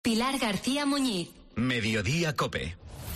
Pilar García Muñiz. Mediodía COPE.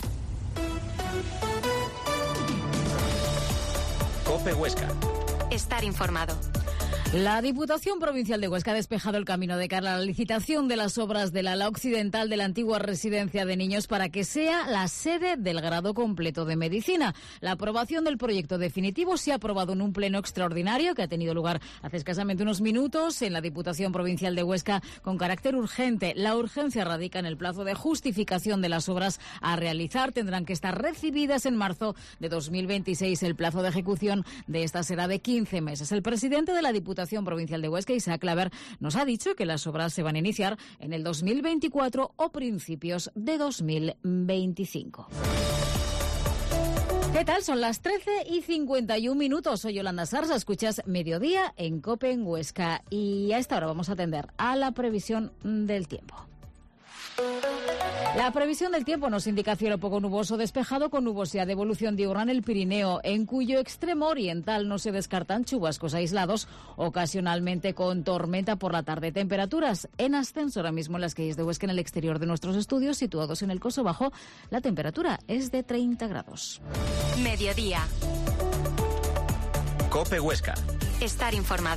COPE Huesca. Estar informado. La Diputación Provincial de Huesca ha despejado el camino de cara a la licitación de las obras del ala occidental de la antigua residencia de niños para que sea la sede del grado completo de medicina. La aprobación del proyecto definitivo se ha aprobado en un pleno extraordinario que ha tenido lugar hace escasamente unos minutos en la Diputación Provincial de Huesca con carácter urgente. La urgencia radica en el plazo de justificación de las obras a realizar. Tendrán que estar recibidas en marzo de 2026. El plazo de ejecución de esta será de 15 meses. El presidente de la Diputación Provincial de Huesca, Isaac Claver, nos ha dicho que las obras se van a iniciar en el 2024 o principios de 2025. ¿Qué tal? Son las 13:51. Soy Yolanda Sarsa. Escuchas Mediodía en COPE en Huesca. Y a esta hora vamos a atender a la previsión del tiempo. La previsión del tiempo nos indica cielo poco nuboso despejado con nubosidad de evolución diurna en el Pirineo, en cuyo extremo oriental no se descartan chubascos aislados, ocasionalmente con tormenta por la tarde. Temperaturas en ascenso ahora mismo en las calles de Huesca, en el exterior de nuestros estudios, situados en el Coso Bajo. La temperatura es de 30 grados. Mediodía. COPE Huesca. Estar informado.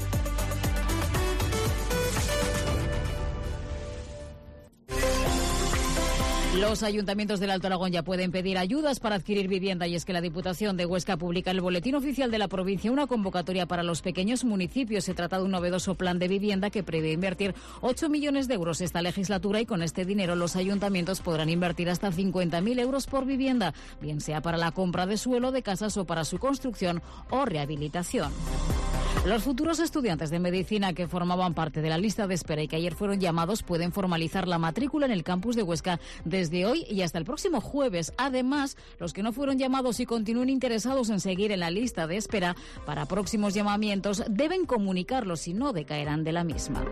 Los ayuntamientos del Alto Aragón ya pueden pedir ayudas para adquirir vivienda y es que la Diputación de Huesca publica en el Boletín Oficial de la provincia una convocatoria para los pequeños municipios. Se trata de un novedoso plan de vivienda que prevé invertir 8 millones de euros esta legislatura y con este dinero los ayuntamientos podrán invertir hasta 50.000 euros por vivienda, bien sea para la compra de suelo de casas o para su construcción o rehabilitación. Los futuros estudiantes de medicina que formaban parte de la lista de espera y que ayer fueron llamados pueden formalizar la matrícula en el campus de Huesca desde hoy y hasta el próximo jueves. Además, los que no fueron llamados y continúen interesados en seguir en la lista de espera para próximos llamamientos deben comunicarlo, si no decaerán de la misma.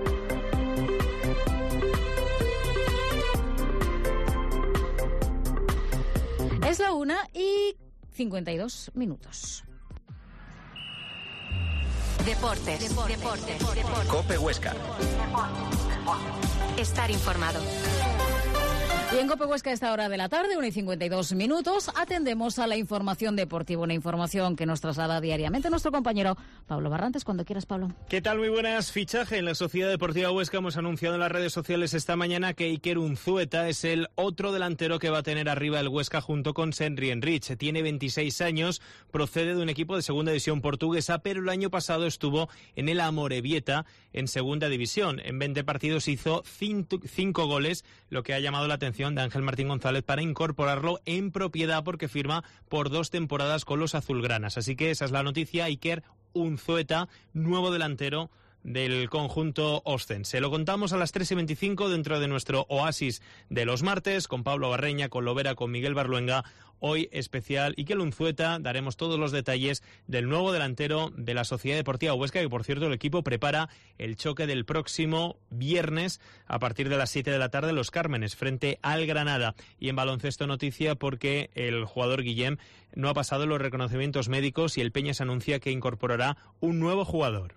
Es la 1:52. Deportes. COPE Huesca. Estar informado. Y en COPE Huesca a esta hora de la tarde, 1:52, atendemos a la información deportiva, una información que nos traslada diariamente nuestro compañero Pablo Barrantes. Cuando quieras, Pablo. ¿Qué tal? Muy buenas. Fichaje en la Sociedad Deportiva Huesca. Hemos anunciado en las redes sociales esta mañana que Iker Unzueta es el otro delantero que va a tener arriba el Huesca junto con Henry Enrich. Tiene 26 años, procede de un equipo de segunda división portuguesa, pero el año pasado estuvo en el Amorebieta en segunda división. En 20 partidos hizo 5 goles, lo que ha llamado la atención de Ángel Martín González para incorporarlo en propiedad porque firma por 2 temporadas con los azulgranas. Así que esa es la noticia. Iker Unzueta, nuevo delantero del conjunto Osten. Se lo contamos a las 3:25 dentro de nuestro oasis de los martes con Pablo Barreña, con Lovera, con Miguel Barluenga. Hoy especial Iker Unzueta. Daremos todos los detalles del nuevo delantero de la Sociedad Deportiva Huesca, que por cierto el equipo prepara el choque del próximo viernes a partir de las 7 de la tarde, Los Cármenes frente al Granada. Y en baloncesto noticia porque el jugador Guillem no ha pasado los reconocimientos médicos y el Peñas anuncia que incorporará un nuevo jugador.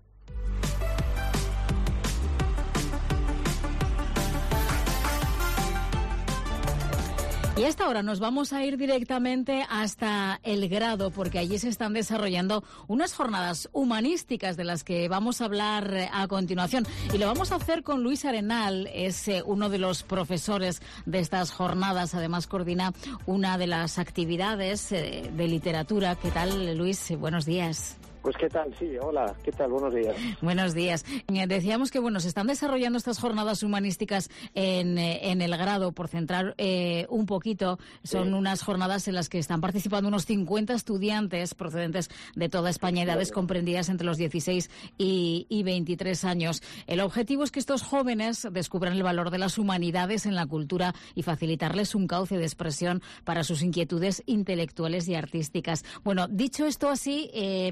Y a esta hora nos vamos a ir directamente hasta El Grado, porque allí se están desarrollando unas jornadas humanísticas de las que vamos a hablar a continuación. Y lo vamos a hacer con Luis Arenal, es uno de los profesores de estas jornadas. Además coordina una de las actividades de literatura. ¿Qué tal, Luis? Buenos días. Pues qué tal, sí, hola, qué tal, buenos días. Buenos días. Decíamos que se están desarrollando estas jornadas humanísticas en El Grado, por centrar un poquito. Son unas jornadas en las que están participando unos 50 estudiantes procedentes de toda España, edades comprendidas entre los 16 y 23 años. El objetivo es que estos jóvenes descubran el valor de las humanidades en la cultura y facilitarles un cauce de expresión para sus inquietudes intelectuales y artísticas. Bueno, dicho esto así, Luis,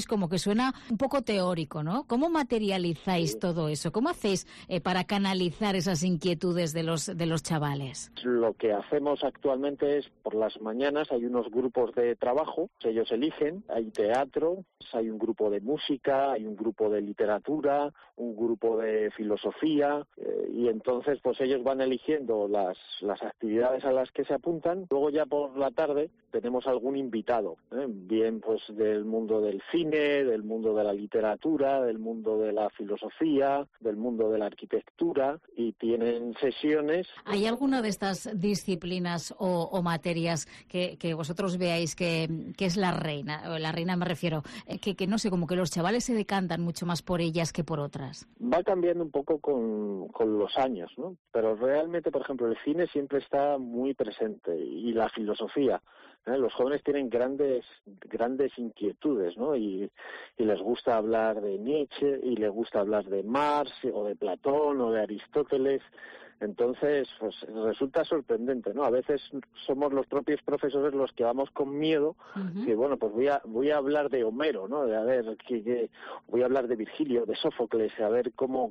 como que suena un poco teórico, ¿no? ¿Cómo materializáis todo eso? ¿Cómo hacéis para canalizar esas inquietudes de los chavales? Lo que hacemos actualmente es, por las mañanas hay unos grupos de trabajo, ellos eligen, hay teatro, hay un grupo de música, hay un grupo de literatura, un grupo de filosofía, y entonces pues ellos van eligiendo las actividades a las que se apuntan. Luego ya por la tarde tenemos algún invitado, bien pues del mundo del cine, del mundo de la literatura, del mundo de la filosofía, del mundo de la arquitectura, y tienen sesiones. ¿Hay alguna de estas disciplinas o materias que vosotros veáis que es la reina? La reina me refiero, que no sé, como que los chavales se decantan mucho más por ellas que por otras. Va cambiando un poco con los años, ¿no? Pero realmente, por ejemplo, el cine siempre está muy presente, y la filosofía. Los jóvenes tienen grandes inquietudes, ¿no? Y les gusta hablar de Nietzsche, y les gusta hablar de Marx, o de Platón, o de Aristóteles. Entonces, pues resulta sorprendente, ¿no? A veces somos los propios profesores los que vamos con miedo, que bueno, pues voy a hablar de Homero, ¿no? A ver, voy a hablar de Virgilio, de Sófocles, a ver cómo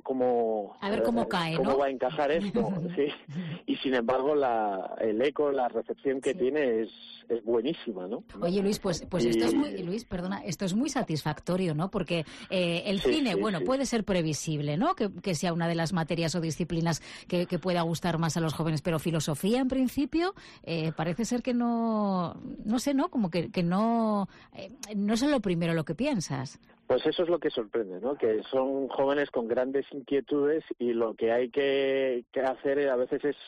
cae, cómo ¿no? va a encajar esto, sí. Y sin embargo, el eco, la recepción que tiene es buenísima, ¿no? Oye, Luis, pues esto es muy satisfactorio, ¿no? Porque el cine, puede ser previsible, ¿no? Que sea una de las materias o disciplinas que pueda gustar más a los jóvenes, pero filosofía, en principio, parece ser que no sé, ¿no? Como que no es lo primero lo que piensas. Pues eso es lo que sorprende, ¿no? Que son jóvenes con grandes inquietudes, y lo que hay que hacer a veces es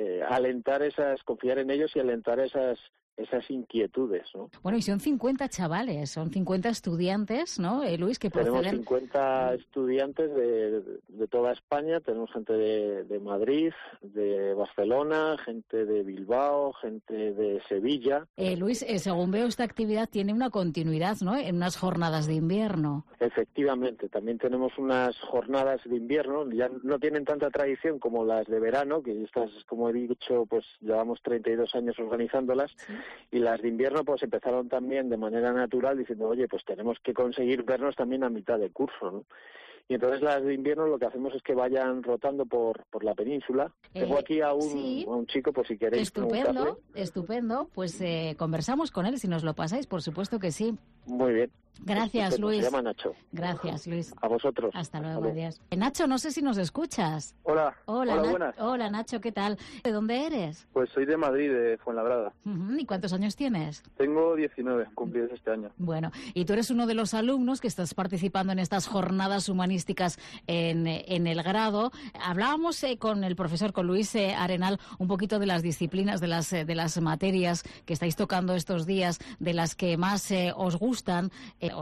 confiar en ellos y alentar esas inquietudes, ¿no? Bueno, y son 50 chavales, son 50 estudiantes, ¿no, Luis? Que proceden... Tenemos 50 estudiantes de toda España, tenemos gente de Madrid, de Barcelona, gente de Bilbao, gente de Sevilla. Luis, según veo, esta actividad tiene una continuidad, ¿no?, en unas jornadas de invierno. Efectivamente, también tenemos unas jornadas de invierno, ya no tienen tanta tradición como las de verano, que estas, como he dicho, pues llevamos 32 años organizándolas. Sí. Y las de invierno pues empezaron también de manera natural, diciendo, oye, pues tenemos que conseguir vernos también a mitad de curso, ¿no? Y entonces las de invierno lo que hacemos es que vayan rotando por la península. Tengo aquí a un chico, por si queréis preguntarle. Estupendo. Pues conversamos con él, si nos lo pasáis, por supuesto que sí. Muy bien. Gracias, Luis. Se llama Nacho. Gracias, Luis. A vosotros. Hasta luego, adiós. Nacho, no sé si nos escuchas. Hola, buenas. Hola, Nacho, ¿qué tal? ¿De dónde eres? Pues soy de Madrid, de Fuenlabrada. ¿Y cuántos años tienes? Tengo 19, cumplidos este año. Bueno, y tú eres uno de los alumnos que estás participando en estas jornadas humanísticas en el grado. Hablábamos con el profesor, con Luis Arenal, un poquito de las disciplinas, de las materias que estáis tocando estos días, de las que más os gustan,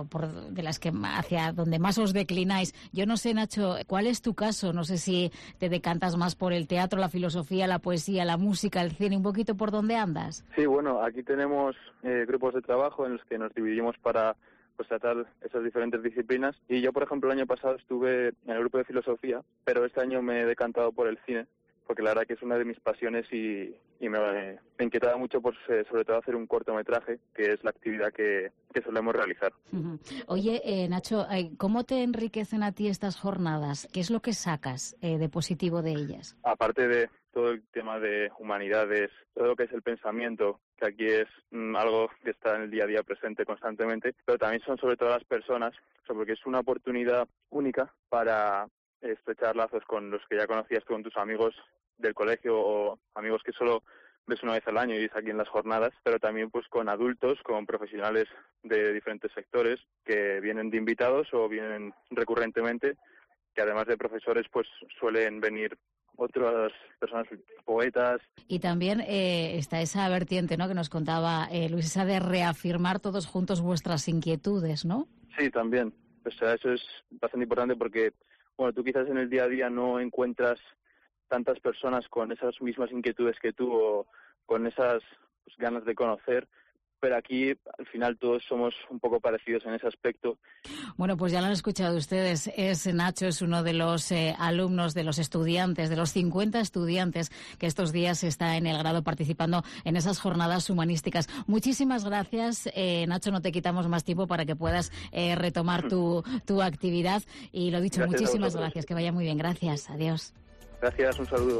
de las que hacia donde más os declináis. Yo no sé, Nacho, ¿cuál es tu caso? No sé si te decantas más por el teatro, la filosofía, la poesía, la música, el cine, un poquito por dónde andas. Sí, bueno, aquí tenemos grupos de trabajo en los que nos dividimos para pues tratar esas diferentes disciplinas. Y yo, por ejemplo, el año pasado estuve en el grupo de filosofía, pero este año me he decantado por el cine, porque la verdad que es una de mis pasiones y me inquietaba mucho por sobre todo hacer un cortometraje, que es la actividad que solemos realizar. Oye, Nacho, ¿cómo te enriquecen a ti estas jornadas? ¿Qué es lo que sacas de positivo de ellas? Aparte de todo el tema de humanidades, todo lo que es el pensamiento, que aquí es algo que está en el día a día presente constantemente, pero también son sobre todo las personas, porque es una oportunidad única para estrechar lazos con los que ya conocías con tus amigos del colegio o amigos que solo ves una vez al año y es aquí en las jornadas, pero también pues con adultos, con profesionales de diferentes sectores que vienen de invitados o vienen recurrentemente, que además de profesores pues suelen venir otras personas, poetas. Y también está esa vertiente, ¿no?, que nos contaba Luis, esa de reafirmar todos juntos vuestras inquietudes, ¿no? Sí, también. O sea, eso es bastante importante porque, bueno, tú quizás en el día a día no encuentras tantas personas con esas mismas inquietudes que tú o con esas ganas de conocer, pero aquí al final todos somos un poco parecidos en ese aspecto. Bueno, pues ya lo han escuchado ustedes. Nacho es uno de los alumnos, de los estudiantes, de los 50 estudiantes que estos días está en el grado participando en esas jornadas humanísticas. Muchísimas gracias, Nacho, no te quitamos más tiempo para que puedas retomar tu actividad. Y lo dicho, Gracias, muchísimas gracias, que vaya muy bien. Gracias, adiós. Gracias, un saludo.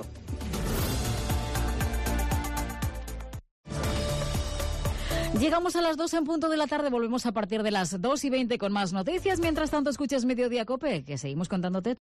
Llegamos a las 2 en punto de la tarde, volvemos a partir de las 2:20 con más noticias. Mientras tanto, escuchas Mediodía COPE, que seguimos contándote